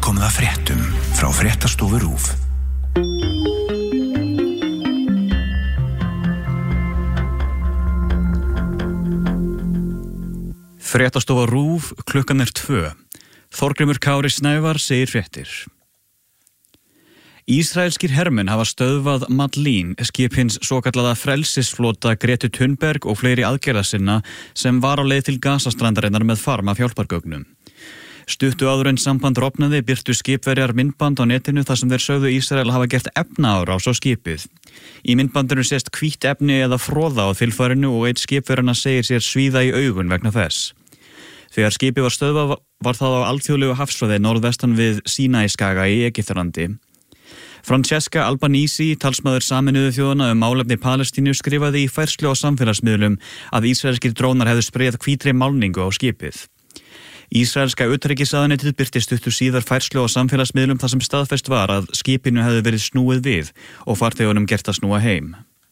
komið að fréttum frá Fréttastofu RÚV. Fréttastofa RÚV, klukkan 2. Þorgrímur Kári Snævar segir fréttir. Ísraelskir hermenn hafa stöðvað Madlín, skip hins svokallaða frelsisflota Gretu Thunberg og fleiri aðgerðasinna sem var á leið til Gazastrandarinnar með farm af hjálpargögnum. Stuttu áður en samband rofnaði birtu skipverjar myndband á netinu þar sem þeir sögðu Ísrael hafa gert efnaárás á skipið. Í myndbandinu sést hvítt efni eða froða á þilfarinu og einn skipverjana segir sér svíða í augun vegna þess. Þegar skipið var stöðvað var það á alþjóðlegu hafsvæði norðvestan við Sínaískaga í Egyptalandi. Francesca Albanese, talsmaður Sameinuðu þjóðanna málefni Palestínu, skrifaði í færslu á samfélagsmiðlum að ísraelskir drónar hefðu spreyjað hvítri málningu á skipið. Ísraelska utanríkisráðuneytið birti stuttu síðar færslu á samfélagsmiðlum þar sem staðfest var að skipinu hefði verið snúið við og farþegunum gert að snúa heim.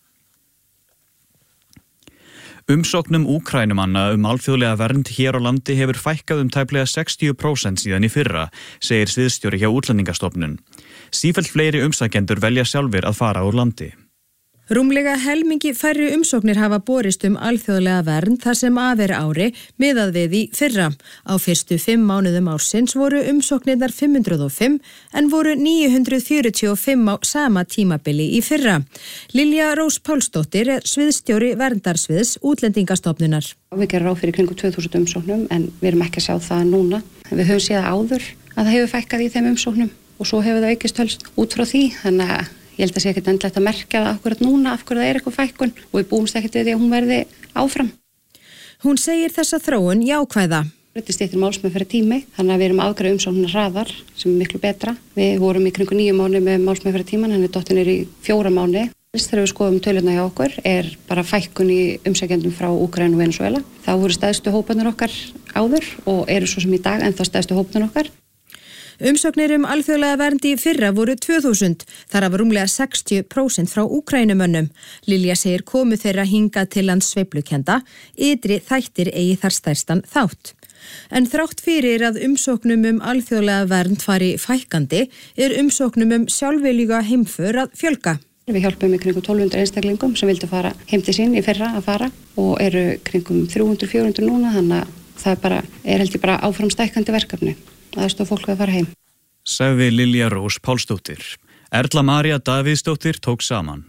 Umsóknum Úkraínumanna alþjóðlega vernd hér á landi hefur fækkað tæplega 60% síðan í fyrra, segir sviðsstjóri hjá Útlendingastofnun. Sífellt fleiri umsækjendur velja sjálfir að fara úr landi. Rúmlega helmingi færri umsóknir hafa borist alþjóðlega vernd þar sem af ári miðað við í fyrra. Á fyrstu 5 mánuðum ársins voru umsóknirnar 505 en voru 945 á sama tímabili í fyrra. Lilja Rós Pálsdóttir er sviðsstjóri verndarsviðs Útlendingastofnunar. Við gerum ráð fyrir kringum 2000 umsóknum en við erum ekki að sjá það núna. Við höfum séð áður að það hefur fækkað í þeim umsóknum og svo hefur það aukist tölst út frá því, þannig að ég held að sé ekkert endilegt að merkja það akkurat núna af hverju það er eitthvað fækkun og við búumst ekkert við því að hún verði áfram. Hún segir þessa þróun jákvæða. Þetta styttir málsmeðferðar tími, þannig að við erum afgreiða umsóknina hraðar sem er miklu betra. Við vorum í kringum 9 mánuði með málsmeðferðar tíman, henni dottin í 4 mánuði. Þegar við skoðum tölurnar hjá okkur er bara fækkun í umsækjendum frá Úkraínu og Venesúela. Það voru stærstu hóparnir okkar áður og eru svo sem í dag ennþá stærstu hóparnir okkar. Umsóknir alþjóðlega vernd í fyrra voru 2000, þar af rúmlega 60% frá Úkrænumönnum. Lilja segir komu þeirra hingað til lands sveiflukenda, ytri þættir eigi þar stærstan þátt. En þrátt fyrir að umsóknum alþjóðlega vernd fari fækkandi, er umsóknum sjálfviljuga heimför að fjölga. Við hjálpum í kringum 1200 einstaklingum sem vildu fara heim til sín í fyrra að fara og eru kringum 300-400 núna, þannig að það held ég bara áfram stækkandi verkefni. Aðstoð fólk að fara heim. Sagði Lilja Rós Pálsdóttir. Erla María Davíðsdóttir tók saman.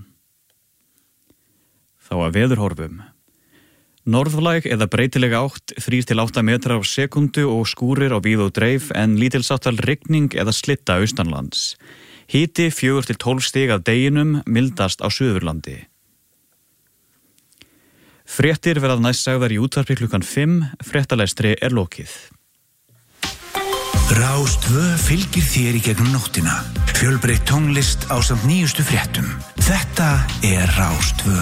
Þá að veðurhorfum. Norðlæg eða breytileg átt 3-8 metrar á sekundu og skúrir á víð og dreif en lítilsáttal rigning eða slitta austanlands. Hiti 4-12 stig af deginum, mildast á Suðurlandi. Fréttir verða næst sagðar í útvarpi klukkan 5, fréttalestri er lokið. Rás 2 fylgir þér í gegnum nóttina. Fjölbreytt tónlist ásamt nýjustu fréttum. Þetta er Rás 2.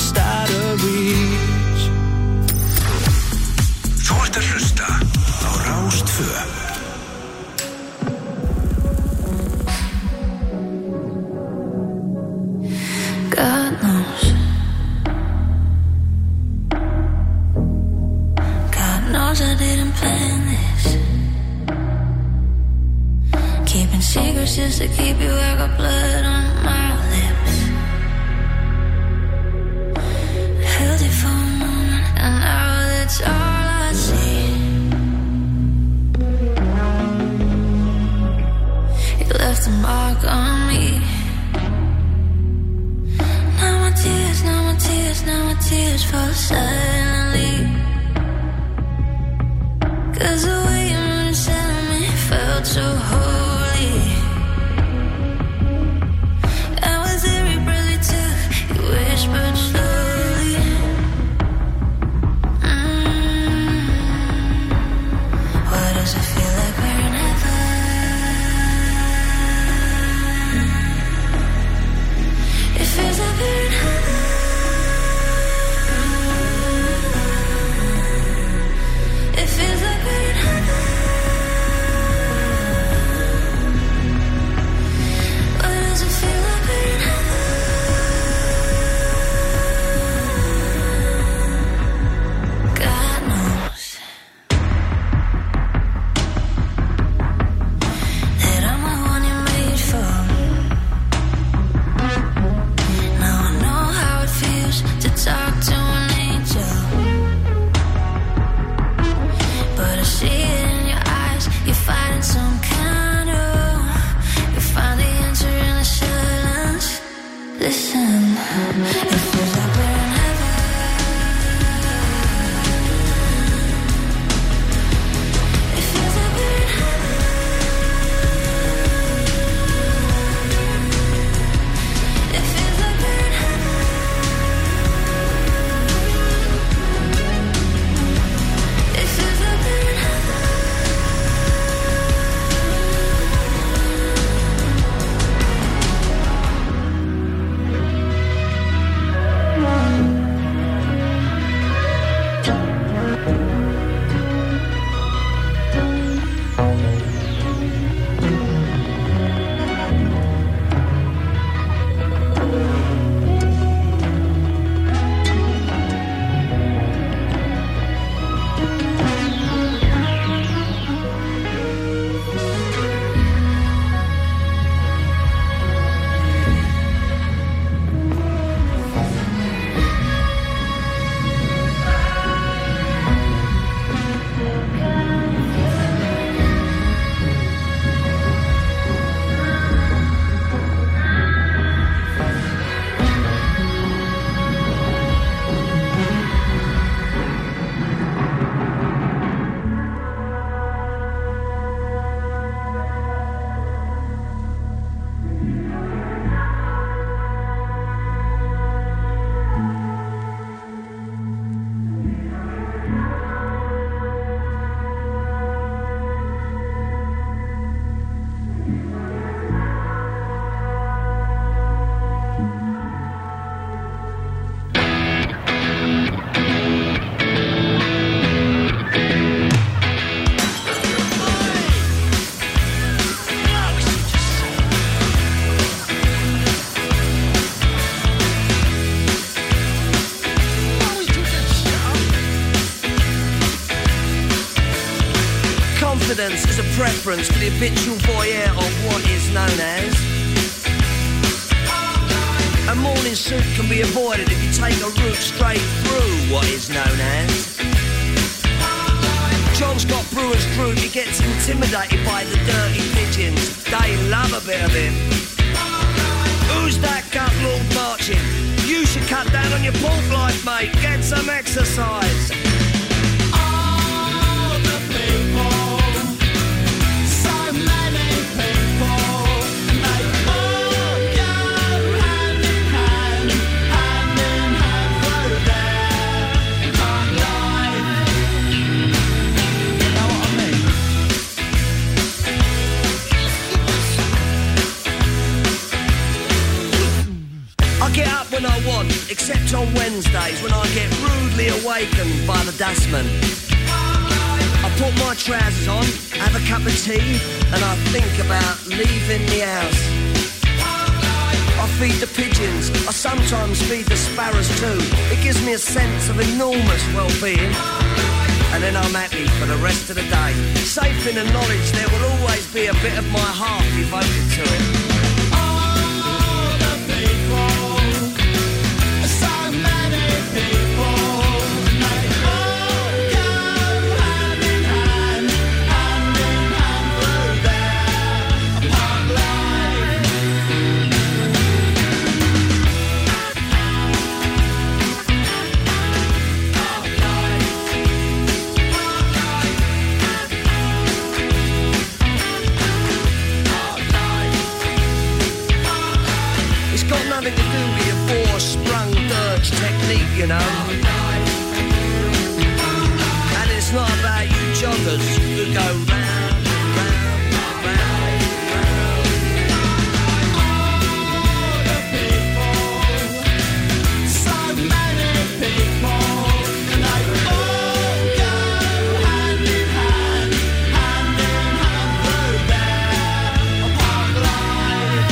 just out of reach. Þú ert að hlusta á Rás 2. God knows. God knows I didn't plan this. Keeping secrets just to keep you, I got blood on my lips. Held you for a moment, and now that's all I see. You left a mark on me. Now my tears fall silently. 'Cause the way you moved inside of me felt so holy. And with every breath we took, you whispered slowly. Why does it feel like we're in heaven? It feels like we're in heaven. It feels like we're in heaven. Why does it feel like we're in heaven? God knows that I'm the one you made for. Now I know how it feels to talk to an angel. But I see it in your eyes, you're fighting some kind of. You find the answer in the silence. Listen, it feels like we're in heaven. It feels like we're in heaven. It feels like we're in heaven. It feels like we're in heaven. Confidence is a preference for the habitual voyeur of what is known as. A morning suit can be avoided if you take a route straight through what is known as. John Scott Brewer's group, he gets intimidated by the dirty pigeons. They love a bit of him. Who's that gut lord marching? You should cut down on your pork life, mate. Get some exercise. Except on Wednesday. Wednesdays when I get rudely awakened by the dustman. I put my trousers on, have a cup of tea, and I think about leaving the house. I feed the pigeons, I sometimes feed the sparrows too. It gives me a sense of enormous well-being. And then I'm happy for the rest of the day, safe in the knowledge there will always be a bit of my heart devoted to it. All the people, so many people, they all go hand in hand through their park life. It's got nothing to do with your four-sprung dirge technique, you know. And it's not about you joggers who go round, round, round, round. All the people, so many people, and they all go hand in hand through their park life.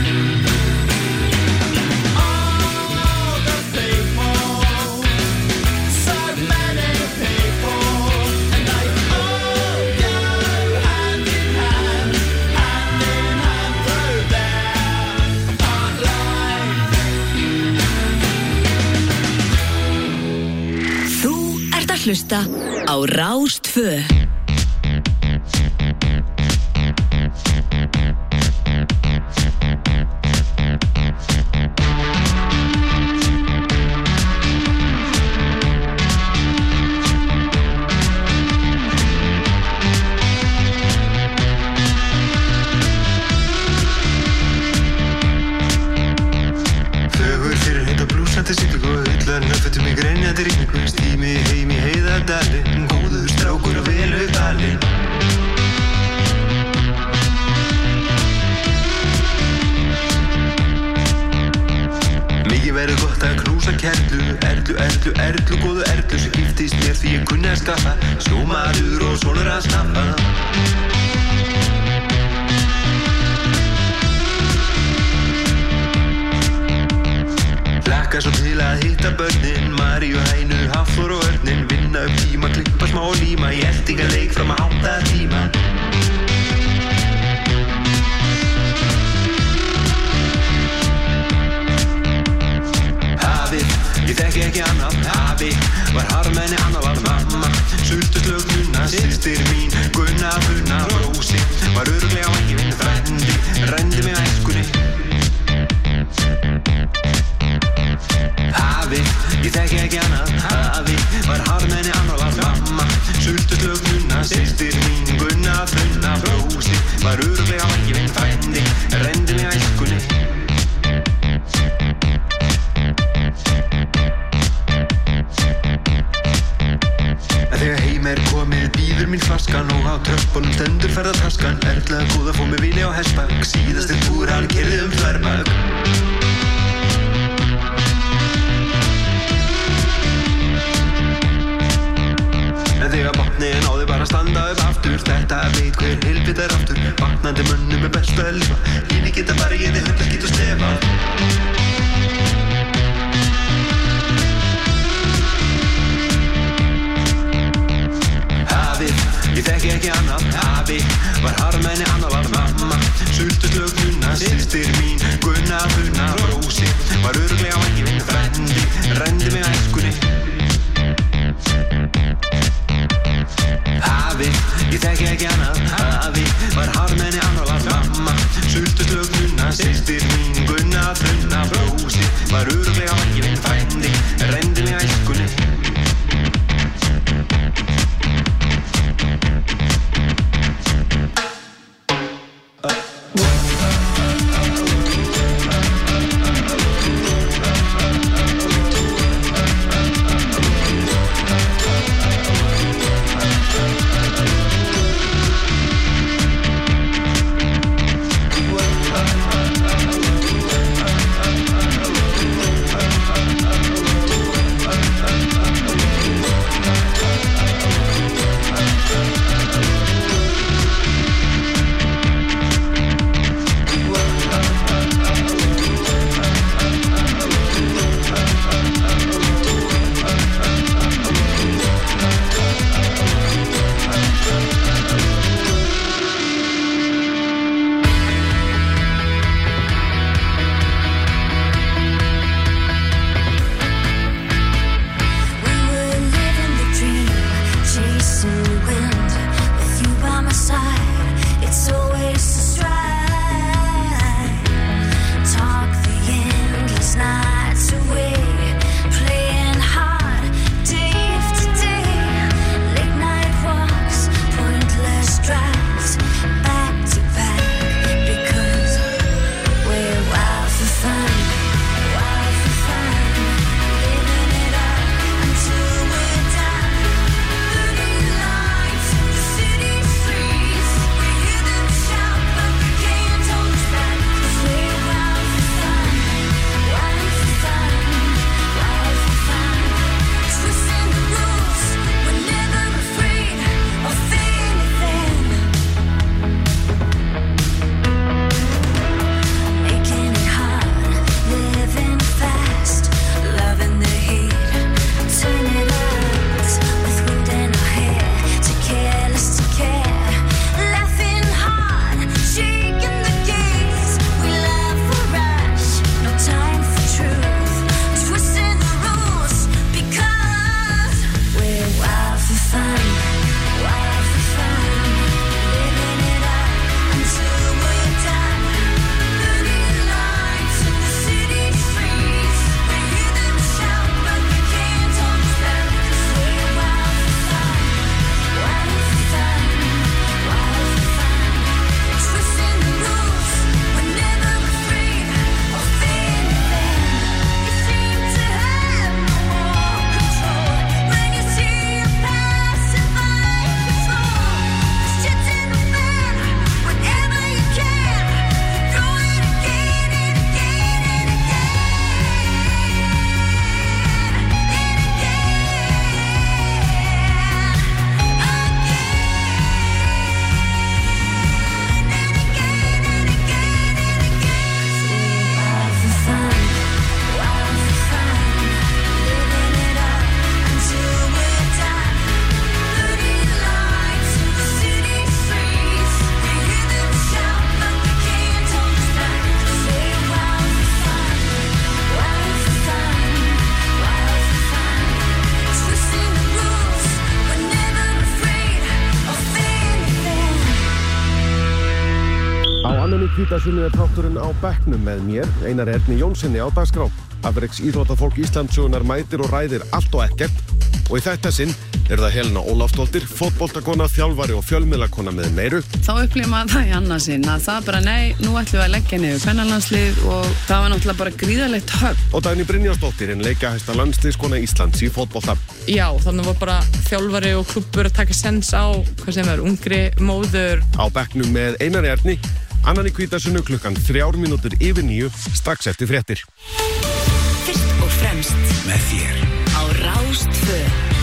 All the people, so many people, and they all go hand in hand through their park life. Þú ert að hlusta á Rás 2. Fögur fyrir heita blúsandi siglingu og ullar nöfnum í grenjandi rigningu. Stími heim í heiðardali, góður strákur og vel uppalinn. Mikið verður gott að knúsa kerlu, erlu, góðu erlu sem giftist mér því ég kunni að skaffa sjómaður og sonur að snappa. Hlakka svo til að hitta börnin, Maríu, Hænu, Hafþór og Örnin. Vinna upp tíma, klippa smá og líma, í eltingaleik fram að 8 tíma. Hafið, ég þekki ekki annað. Hafi, var harmenni, annað var mamma. Sultuslög Nunna, systir mín, Gunna, Funna, Rósi. Var örugglega á ekki minn frændi, rændi mig á æskunni. Hafi, ég þekki ekki annað. Hafi, var harmenni, annað var mamma. Sultuslög Nunna, systir mín, Gunna, Funna, Rósi. Var örugglega á ekki minn frændi, rændi mig á æskunni. Þegar heim komið bíður mín flaskan og á tröppunum stendur ferðataskan. Erla góða fór mig vilja á hestbak, síðasti túr hann keyrði þverbak. En þegar botnin náði bara að standa upp aftur, þetta veit hver helvita aftur. Vaknandi mönnum er best að lifa, lífi geta bara ég þið hundar get og stefa. Ég þekki ekki annað. Hafi, var harmenni, annað var mamma. Sultuslög Nunna, systir mín, Gunna, Funna, Rósi. Var örugglega á ekki minn frændi, rændi mig á æskunni. Hafi, ég þekki ekki annað. Hafi, var harmenni, annað var mamma. Sultuslög Nunna, systir Hvítasunnu þátturinn á bekknum með mér, Einar Erni Jónssoni á dagskrá. Afreks íþróttafólk Íslandssögunnar mætir og ræðir allt og ekkert. Og í þetta sinn það Helena Ólafsdóttir, fótboltakona, þjálfari og fjölmiðlakona með meiru. Þá upplifir maður það í annað sinn að það bara nei, nú ætlum við að leggja niður kvennalandslið og það var náttúrulega bara gríðarlegt högg. Og Dagný Brynjarsdóttir, leikjahæsta landsliðskona Íslands í fótbolta. Já, þannig var bara þjálfari og klubbur að taka sens á, ungri móður. Á bekknum með Einar Erni, annan í Hvítasunnu klukkan 8:03, strax eftir fréttir. Fyrst og fremst með þér á Rás 2.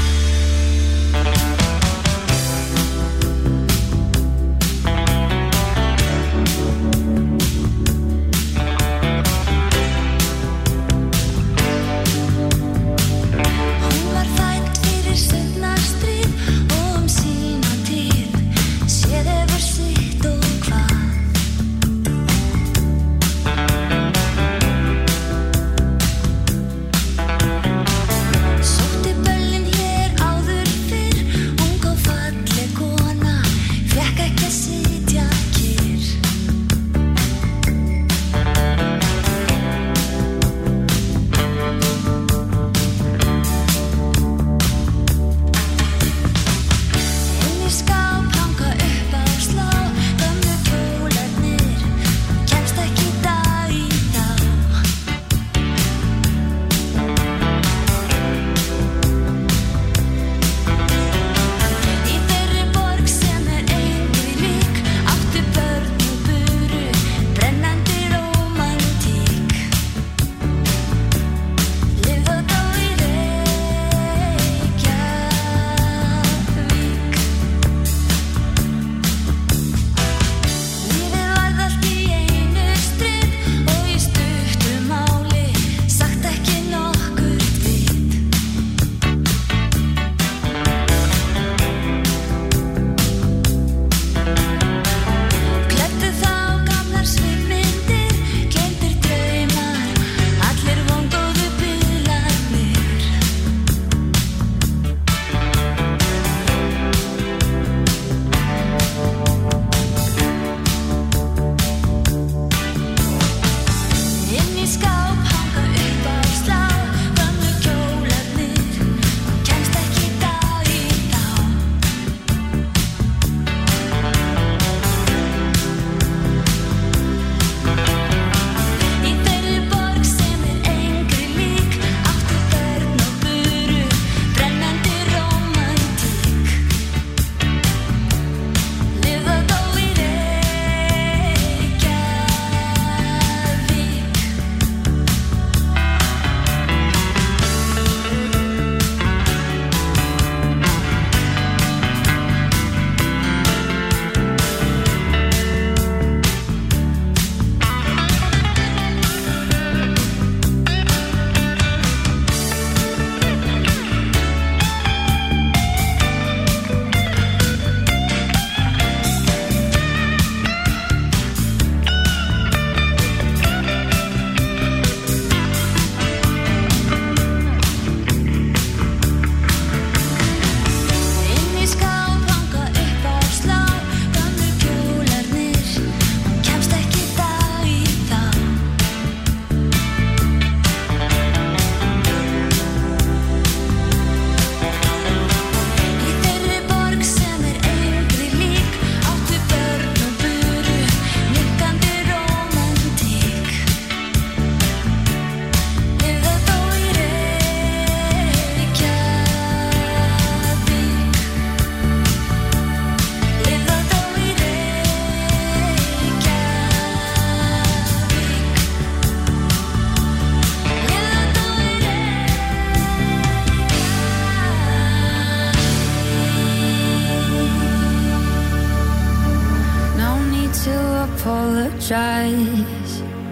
apologize,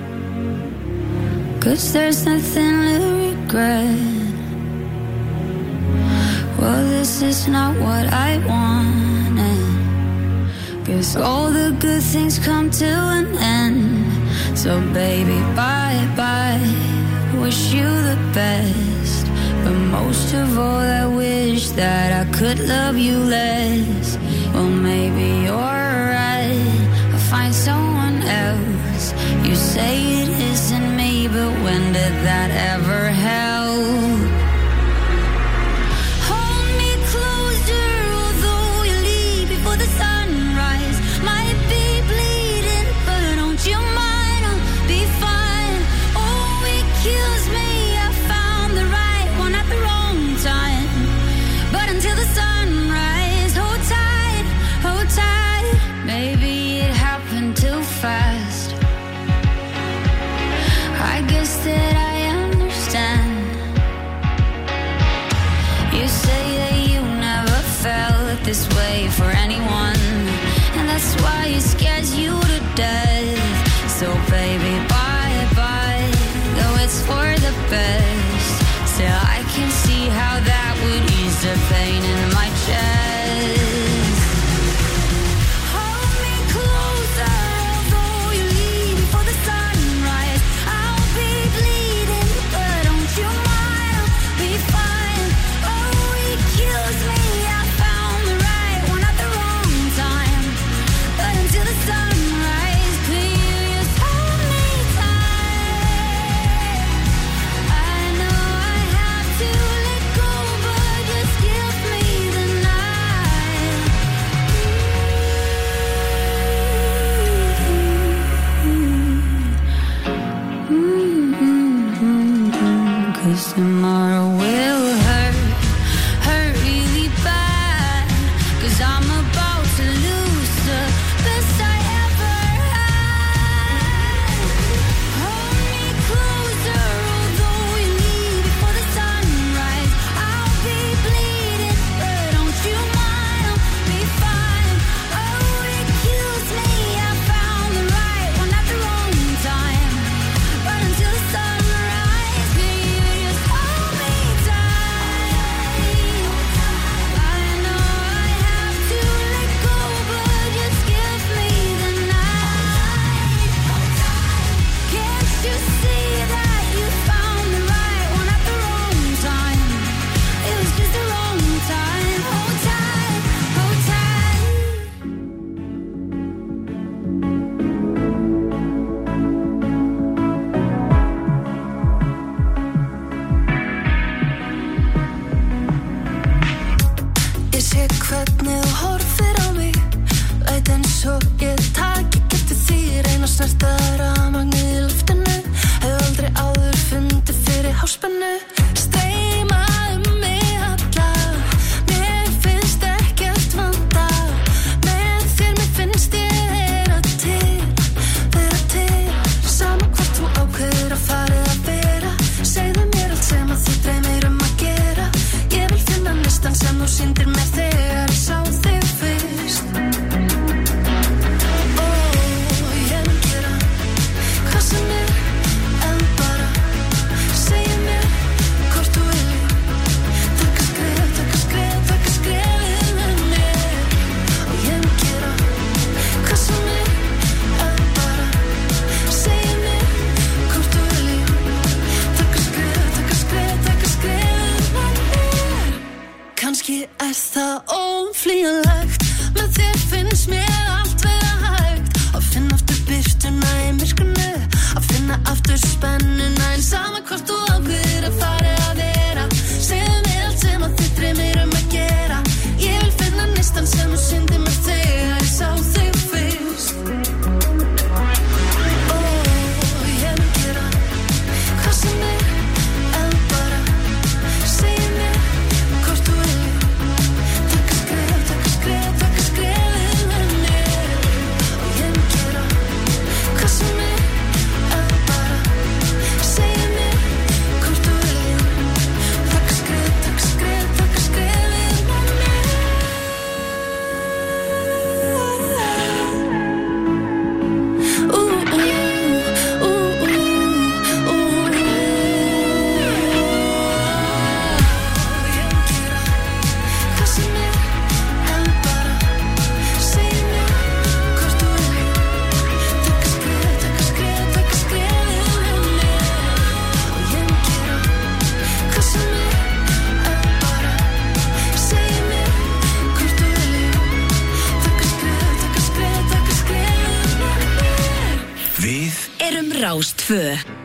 'cause there's nothing to regret. Well, this is not what I wanted, 'cause all the good things come to an end. So baby, bye-bye, wish you the best, but most of all I wish that I could love you less. Well, maybe you're right, I'll find someone else. You say it isn't me, but when did that ever help? Hold me closer, although you leave before the sunrise. Might be bleeding, but don't you mind, I'll be fine. Oh, it kills me, I found the right one at the wrong time. But until the sunrise, hold tight, hold tight. Maybe it happened too fast. I guess that I understand. You say that you never felt this way for anyone, and that's why it scares you to death. So baby, bye-bye, though it's for the best. Still I can see how that would ease the pain in my chest. Hold me closer, although you leave before the sunrise. I'll be bleeding, but don't you mind, I'll be fine. Oh, it kills me, I found the right one at the wrong time. But until the sunrise, could you just hold me tight? I know I have to let go, but just give me the night. 'Cause tomorrow will hurt really bad. 'Cause I'm about to lose the best I ever had. Hold me closer, although you leave before the sunrise. I'll be bleeding, but don't you mind, I'll be fine. Oh, it kills me, I found the right one at the wrong time. But until the sunrise, can you just hold me tight? I know I have to let go, but just give me the night. Can't you see that you found the right one at the wrong time? It was just the wrong time. Hold tight, hold tight. Ég sé hvernig þú horfir á mig, læt eins og ég taki ekki eftir því. Reyna að snerta rafmagnið í loftinu, hef aldrei áður fundið fyrir háspennu. Streyma mig alla, mér finnst ekkert vanta. Með þér mér finnst ég vera til. Sama hvort þú ákveður að fara eða vera, segðu mér allt sem að þig dreymir að gera. Ég vil finna listan sem þú sýndir mér þegar ég sá þig fyrst. Ó, ég vil gera hvað sem er, en bara segja mér hvort þú viljir. Taka skref, taka skref, taka skrefið með mér. Og ég vil gera hvað sem er, en bara segja mér hvort þú viljir. Taka skref, taka skref, taka skrefið með mér. Kannski er það óumflýjanlegt, með þér finnst mér allt vera hægt. Að finna aftur birtuna í myrkrinu, að finna aftur spennuna. En sama hvort þú ákveður að fara eða vera, segðu mér allt sem að þig dreymir að gera. Ég vil finna listan sem þú sýndir mér þegar ég sá þig fyrst. Ó, ég vil gera hvað sem er, en bara segja mér hvort þú viljir. Taka skref, taka skref, taka skrefið með mér. Og ég vil gera hvað sem er, en bara segja mér hvort þú viljir. Taka skref, Rás 2.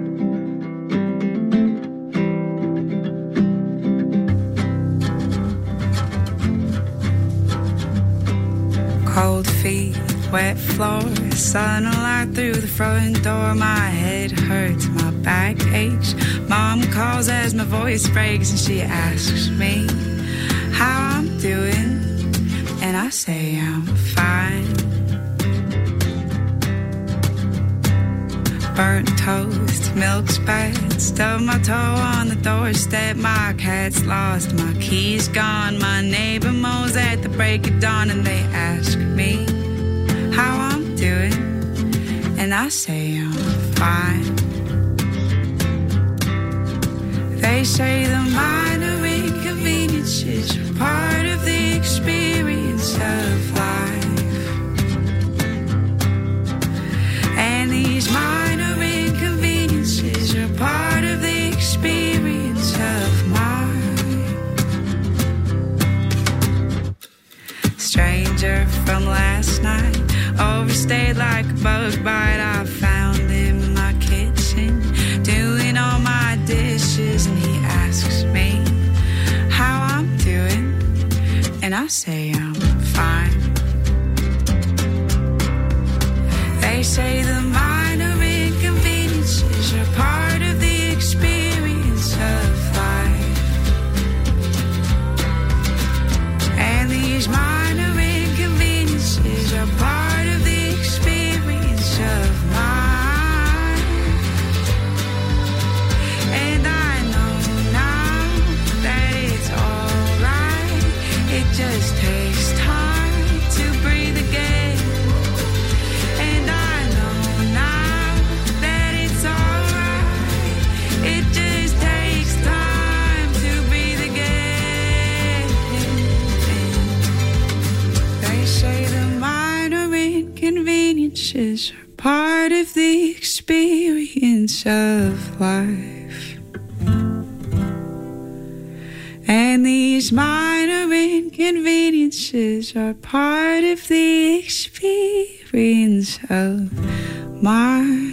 Cold feet, wet floor, sunlight through the front door. My head hurts, my back aches. Mom calls as my voice breaks and she asks me how I'm doing, and I say I'm fine. Burnt toast, milk spat, stubbed my toe on the doorstep. My cat's lost, my key's gone. My neighbor mows at the break of dawn and they ask me how I'm doing, and I say I'm fine. They say the minor inconveniences are part of the experience of life, and these minor inconveniences are part of the experience of mine. Stranger from last night, overstayed like a bug bite. I found him in my kitchen, doing all my dishes, and he asks me how I'm doing, and I say I'm fine. They say the minor inconveniences are part of the experience of life, and these minor inconveniences are part of the experience of mine. And I know now that it's alright, it just takes time to breathe again. And I know now that it's alright, it just takes time to breathe again. They say the minor inconveniences are part of the experience of life, and these minor inconveniences are part of the experience of mine.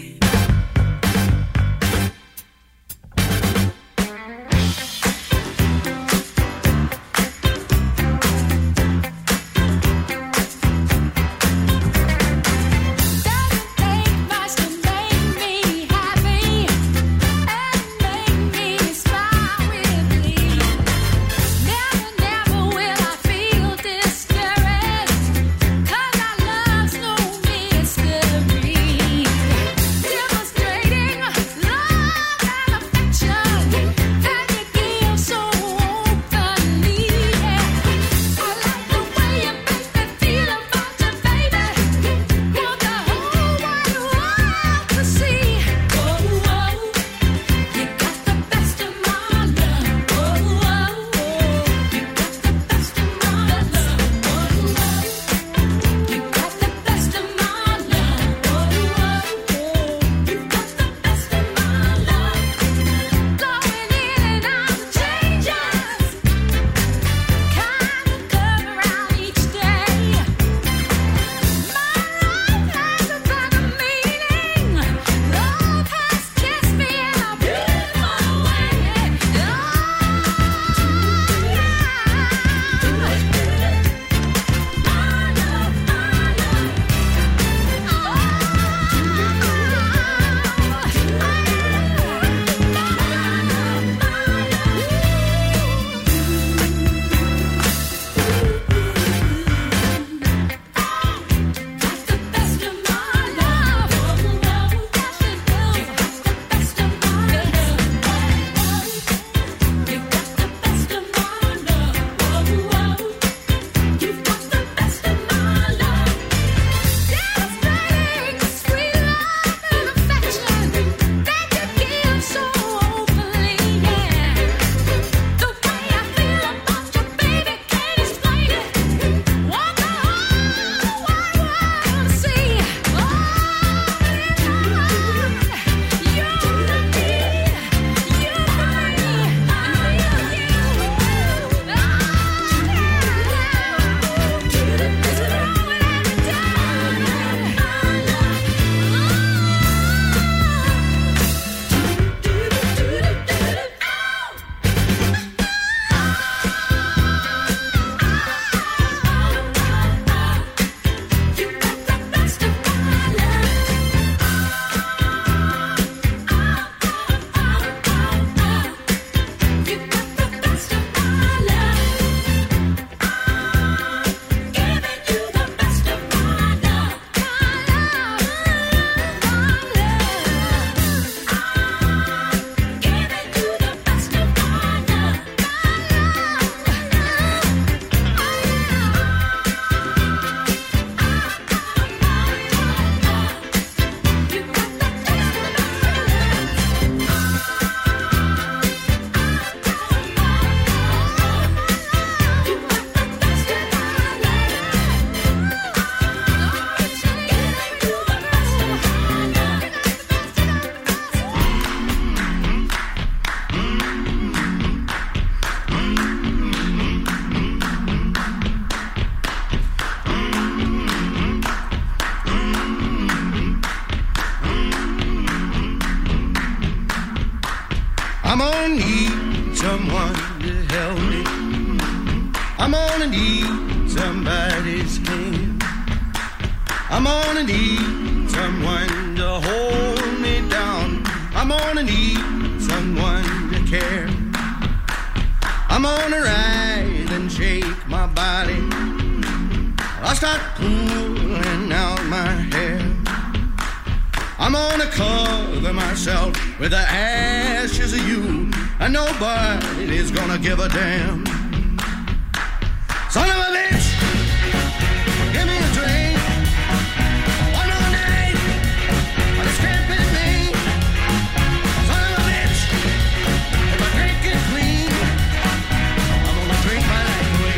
gonna need someone to help me. I'm gonna need somebody's hand. I'm gonna need someone to hold me down. I'm gonna need someone to care. I'm gonna rise and shake my body. I'll start pulling out my hair. I'm gonna cover myself with the ashes of you, and nobody's gonna give a damn. Son of a bitch, give me a drink. One more night, but it's can't be me. Son of a bitch, if I drink it clean, I'm gonna drink my life away.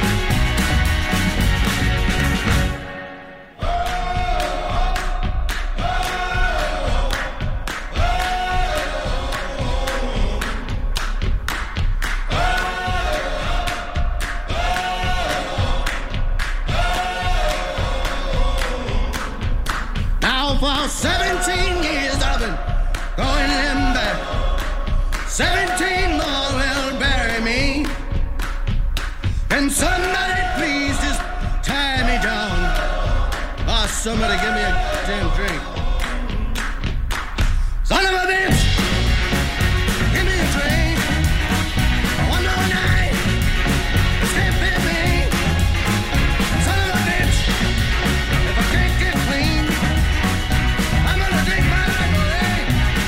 For 17 years I've been going them back. 17 more will bury me. Can somebody please just tie me down? Oh, somebody give me a damn drink. Son of a bitch, give me a drink. One more night, this can't be me. Son of a bitch, if I can't get clean, I'm gonna drink my life away.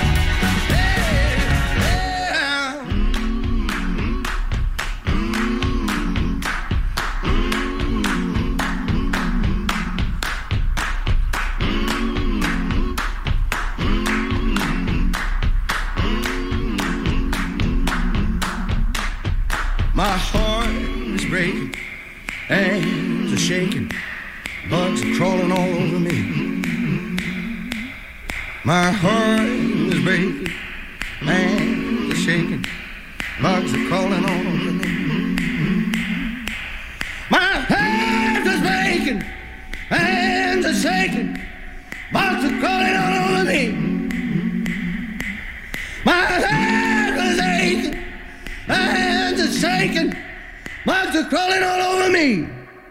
My heart is breaking, hands are shaking, bugs are crawling all over me. My heart is breaking, hands are shaking, bugs are crawling all over me. My heart is breaking, hands are shaking, bugs are crawling all over me. My heart is aching, hands are shaking, bugs are crawling all over me.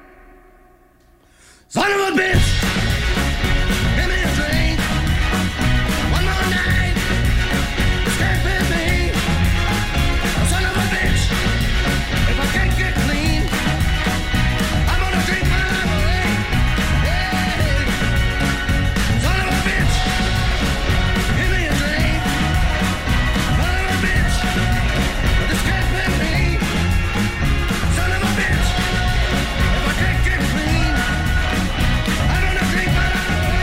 Son of a bitch, give me a drink. One more night, this can't be me. Son of a bitch, if I can't get clean, I'm gonna drink my life away. Hey, son of a bitch, give me a drink. Son of a bitch, this can't be me. Son of a bitch, if I can't get clean, I'm gonna drink my life away.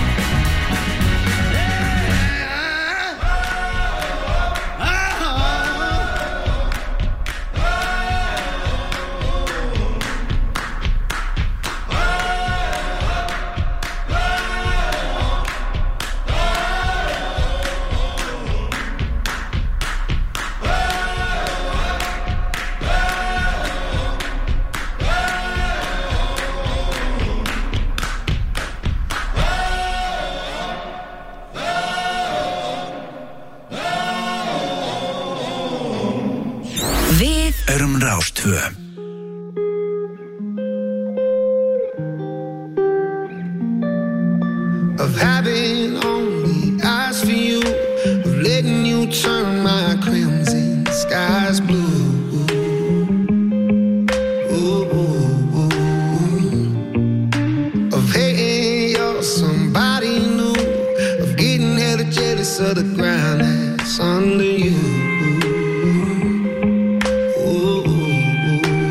Við erum Rás 2. Of having only eyes for you, of letting you turn my crimson skies blue. Ooh. Of hating you're somebody new, of getting hella jealous of the ground that's under you. Ooh.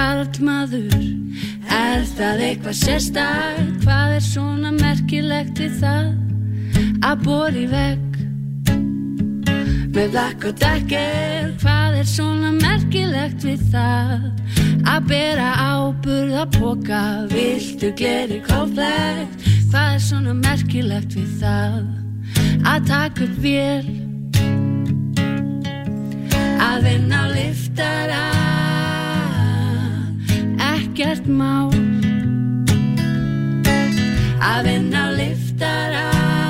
karlmaður? Er það eitthvað sérstakt? Hvað er svona merkilegt við það? Að bora í vegg með Black og Decker. Hvað er svona merkilegt við það? Að bera áburðarpoka, viltu gleri komplekt? Hvað er svona merkilegt við það? Að taka upp vél, að vinna á liftara, ekkert mál. Að vinna á liftara,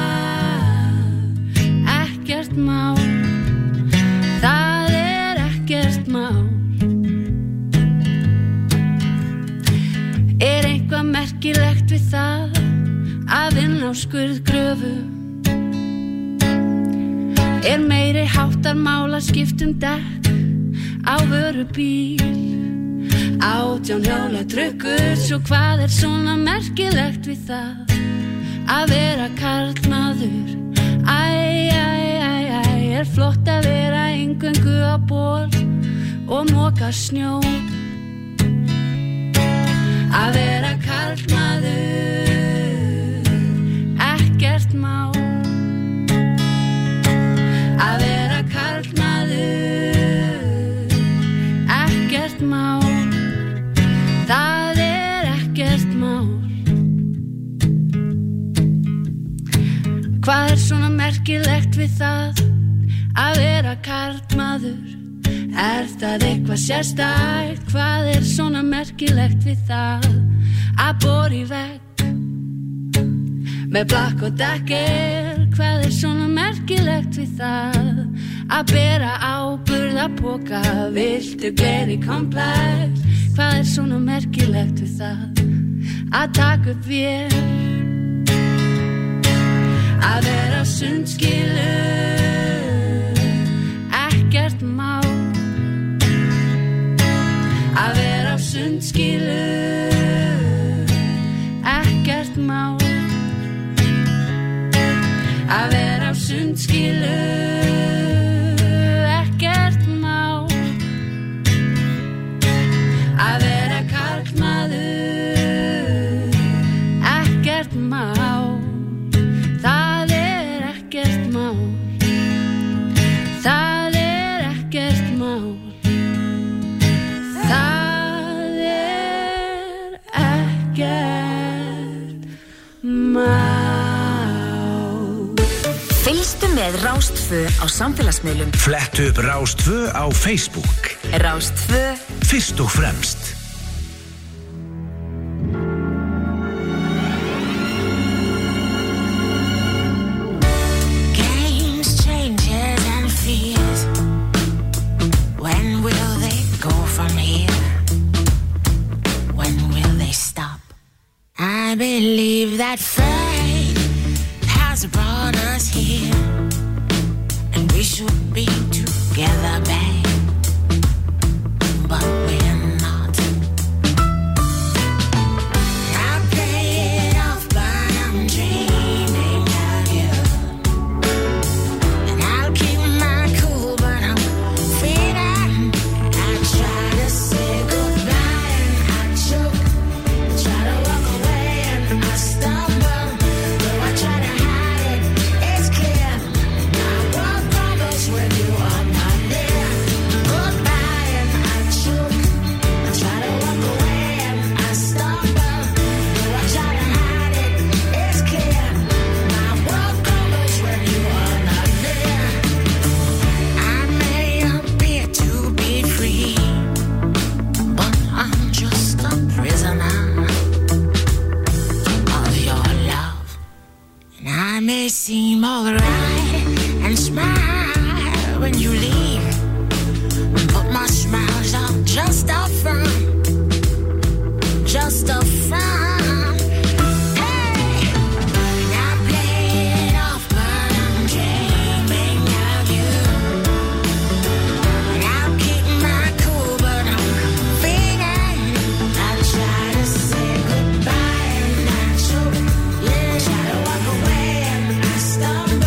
ekkert mál. Það er ekkert mál. Er eitthvað merkilegt við það að vinna á skurðgröfu? Er meiri háttar mál að skipta dekk á vörubíl? 18 hjóla trukkur, svo hvað er svona merkilegt við það að vera karlmaður? Er flott að vera eingöngu á ból og moka snjó. Að vera karlmaður, ekkert mál. Að vera karlmaður, ekkert mál. Það er ekkert mál. Hvað er svona merkilegt við það að vera karlmaður? Er það eitthvað sérstakt? Hvað er svona merkilegt við það að bora í vegg með Black og Decker? Hvað er svona merkilegt við það að bera áburðarpoka, viltu gleri komplekt? Hvað er svona merkilegt við það að taka upp vél, að vera á sundskilu, ekkert mál. Að vera á sundskilu, ekkert mál. Að vera á sundskilu, ekkert mál. Að vera karlmaður, ekkert mál. Það er ekkert mál. Það er ekkert mál. Það er ekkert mál. Fylgstu með Rás 2 á samfélagsmiðlum. Flettu upp Rás 2 á Facebook. Rás 2 Fyrst og fremst. Games, changes and fears. When will they go from here? When will they stop? I believe that fate has brought us here, and we should be together, babe, but we're not. I play it off, but I'm dreaming of you, and I'll keep my cool, but I'm feeling. I try to say goodbye and I choke, I try to walk away and I stumble, though I try to hide it, it's clear. My world crumbles when you are not there. Goodbye and I choke, I try to walk away and I stumble, though I try to hide it, it's clear. My world crumbles when you are not there. I may appear to be free, but I'm just a prisoner of your love. And I may seem alright and smile when you leave, but my smiles are just a front, just a front. Hey, I play it off, but I'm dreaming of you, and I'll keep my cool, but I'm feeling. I try to say goodbye and I choke, yeah, try to walk away and I stumble.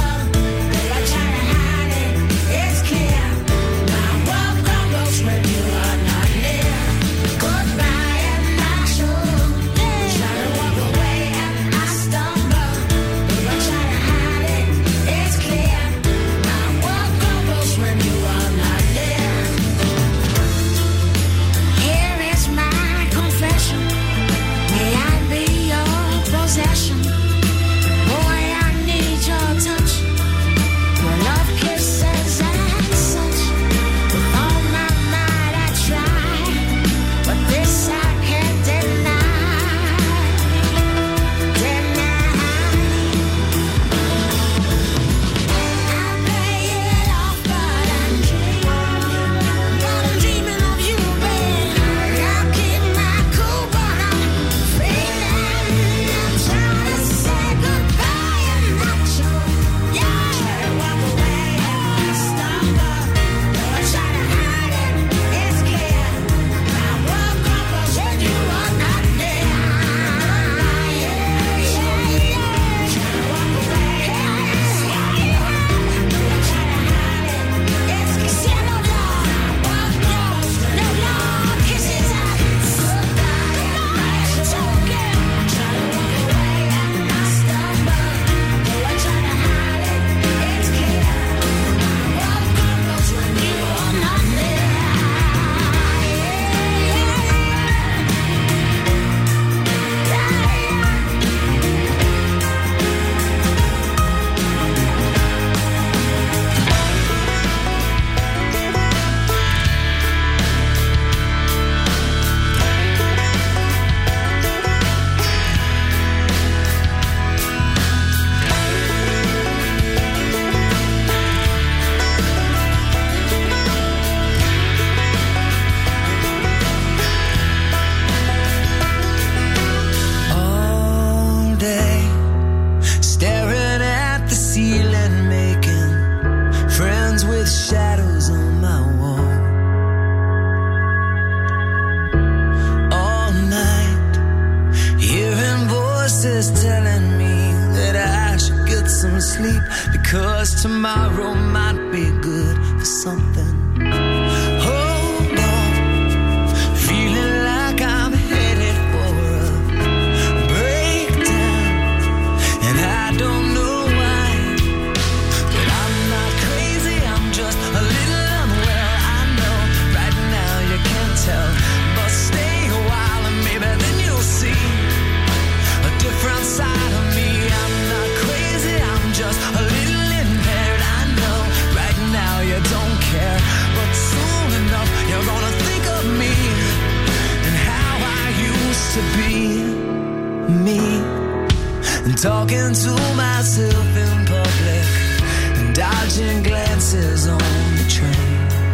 voice is telling me that I should get some sleep, because tomorrow might be good for something. Hold on, feeling like I'm headed for a breakdown, and I don't know why, but I'm not crazy, I'm just a little unwell. I know right now you can't tell, but stay a while and maybe then you'll see a different side of me. I'm not crazy, I'm just a little impaired. I know right now you don't care, but soon enough you're gonna think of me and how I used to be me, and talking to myself in public and dodging glances on the train.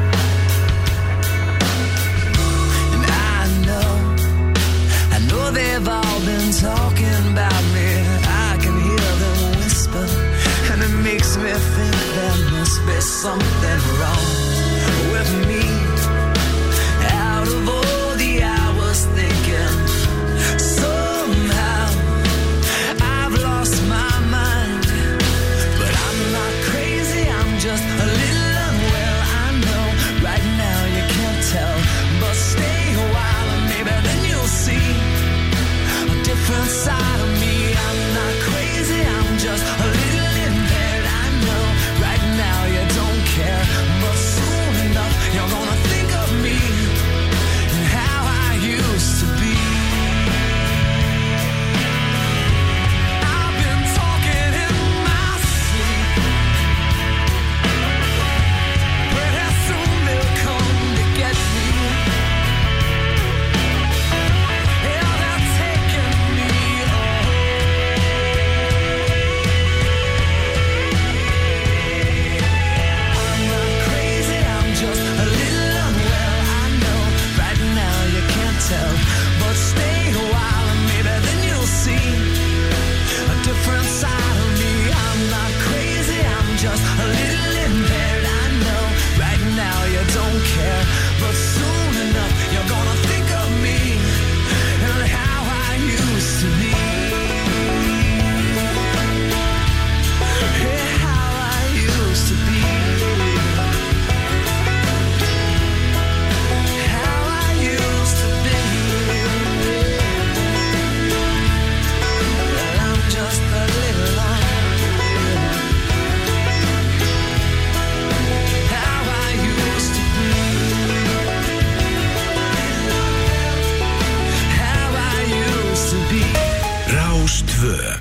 And I know they've all been talking about me. I can hear them whisper, and it makes me think there must be something wrong with me. Out of all the hours thinking, somehow I've lost my mind. But I'm not crazy, I'm just a little unwell. I know right now you can't tell, but stay a while and maybe then you'll see a different side of me. I'm not crazy, I'm just a little impaired. I know right now you don't care, but soon enough you're gonna think of me and how I used to be. I've been talking in my sleep, pretty soon they'll come to get me. Yeah, they're taking me I'm not crazy, I'm just a little unwell. I know right now you can't tell, but stay a while and maybe then you'll see a different side of me. I'm not crazy, I'm just a little impaired. I know right now you don't care, but soon enough you're gonna think of me and how I used to be. Yeah, how I used to be. How I used to be. Well, I'm just a little how I used to be. How I used to be. Rástvö.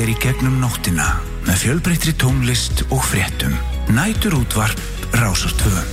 þér í gegnum nóttina með fjölbreyttri tónlist og fréttum. Næturútvarp Rásar 2.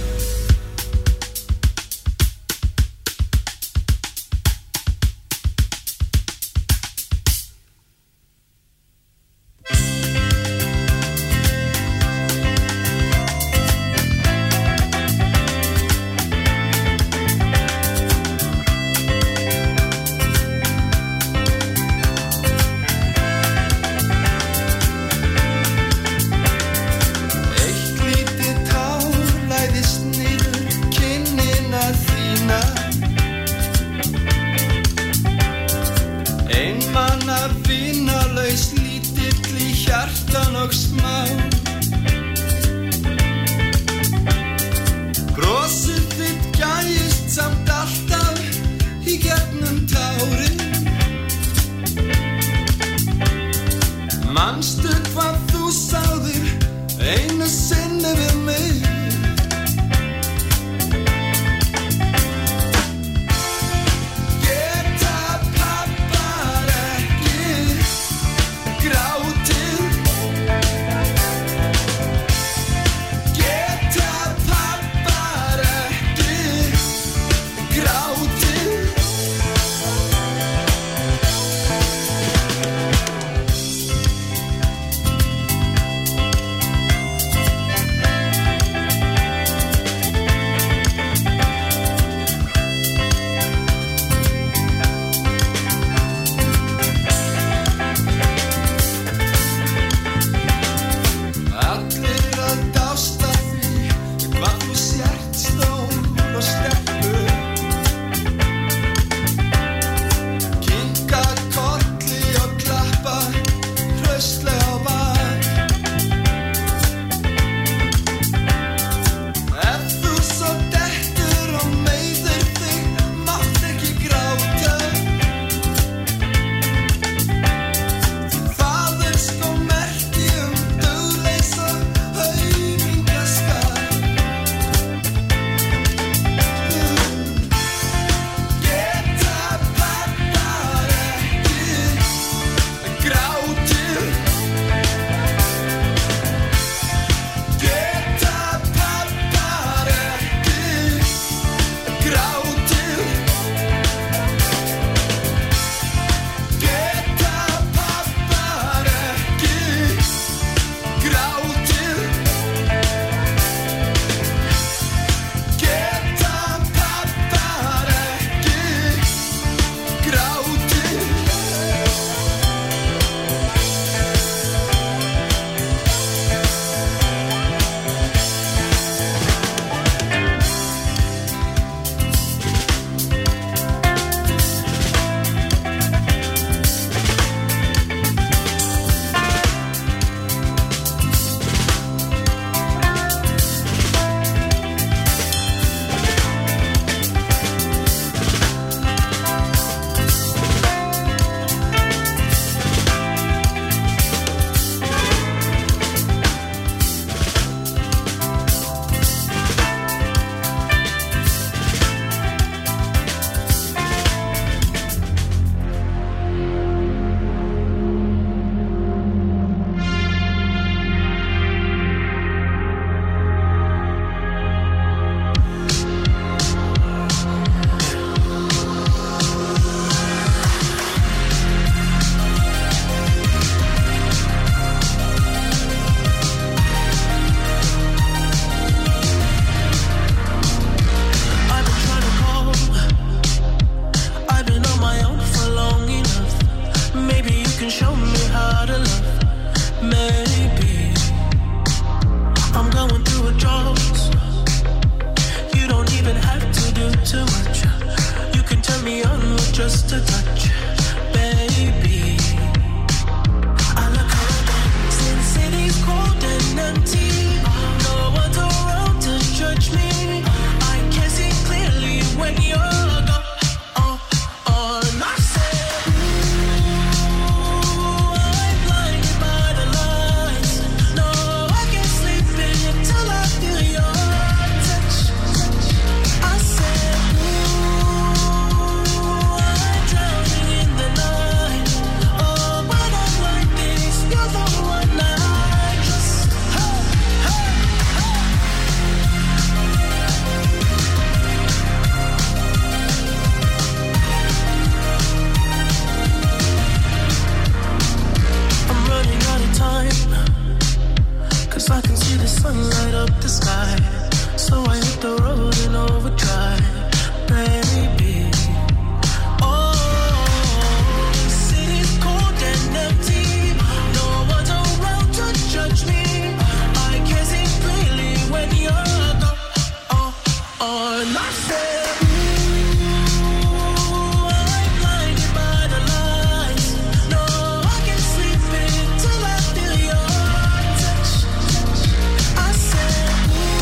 so I can see the sun light up the sky. So I hit the road in overdrive, baby. Oh, city's cold and empty. No one's around to judge me. I can see clearly when you're gone. Oh, and I said, ooh, I'm blinded by the lights. No, I can't sleep until I feel your touch. I said,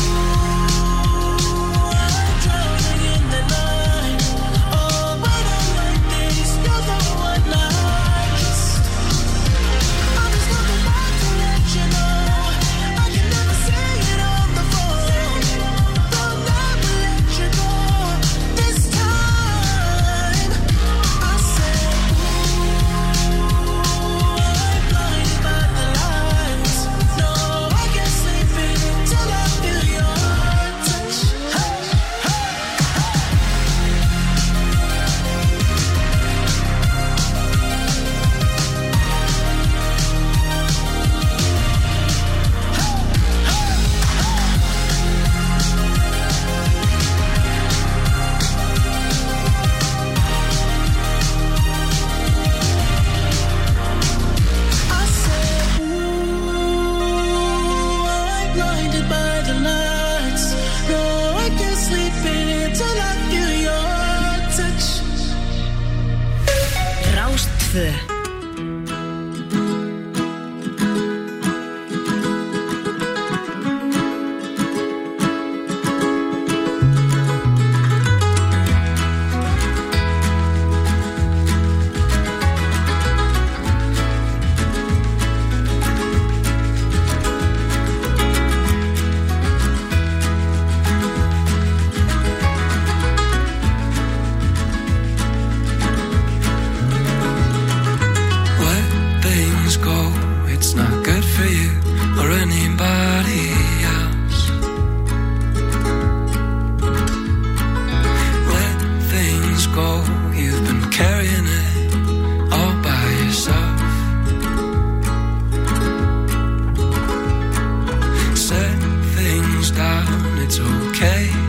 ooh, I'm drowning in the night. Oh, but I'm like this, you're the one I kissed. I'm just looking back to let you know I can never say it on the phone. They'll never let you go this time. I said, ooh, I'm blinded by the lights. No, I can't sleep until I feel your touch. Hey, I said, ooh, I'm blinded by the lights. No, I can't sleep until I feel your touch. Rástfö. Let things go, it's not good for you or anybody else. Let things go, you've been carrying it all by yourself. Set things down, it's okay.